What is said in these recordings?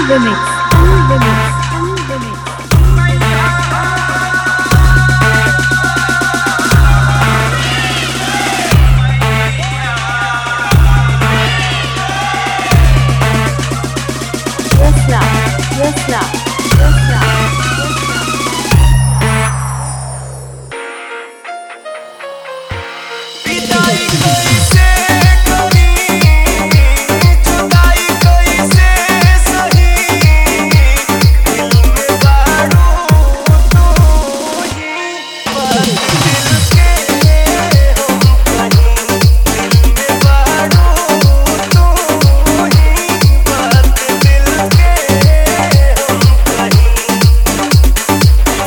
the mix. In the mix. In the mix. Yes, sir. Yes, sir. Yes, sir. विदाई कैसे करी जुदाई कैसे सही दिल में बारू तू ही बात दिल के हम कहीं दिल में बारू तू ही बात दिल के हम कहीं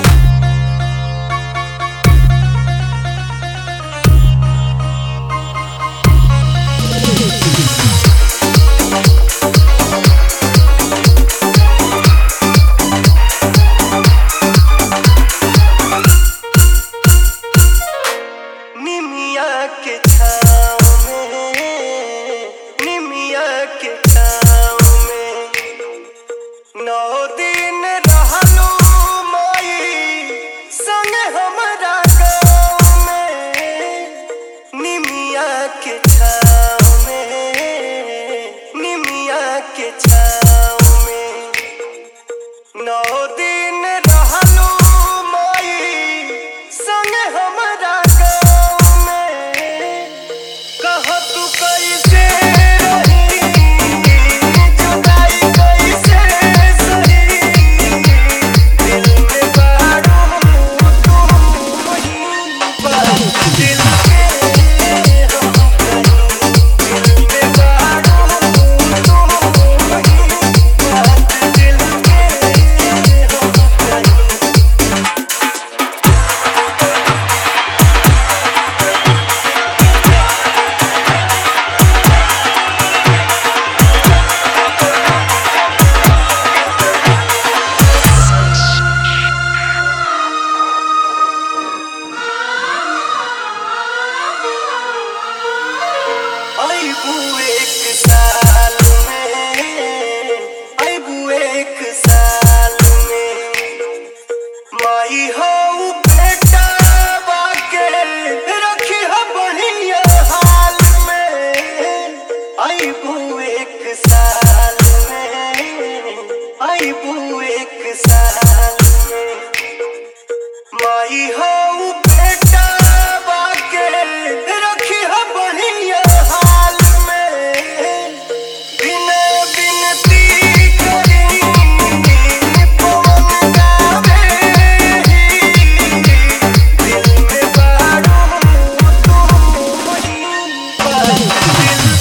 निमिया के छाँव में निमिया के छाँव में 9 दिन रहलू माई संग हमरा गाँव में निमिया के छाँव में निमिया के छाँव में 9 दिन रहलू माई संग हमरा गाँव में कह तू कैसे रही जुदाई कैसे सही दिल में बारू तू ही बात दिल के हम कहीं दिल में बारू तू ही बात दिल के हम कहीं अइबू एक साल में अइबू एक साल में माई हो बेटा बाके रखी हो बढ़िया हाल में अइबू एक साल में अइबू एक साल में माई हो बेटा बाके रखी हो बढ़िया हाल में बिना बिनती करी पवन गावे दिल में बारू तू ही बात दिल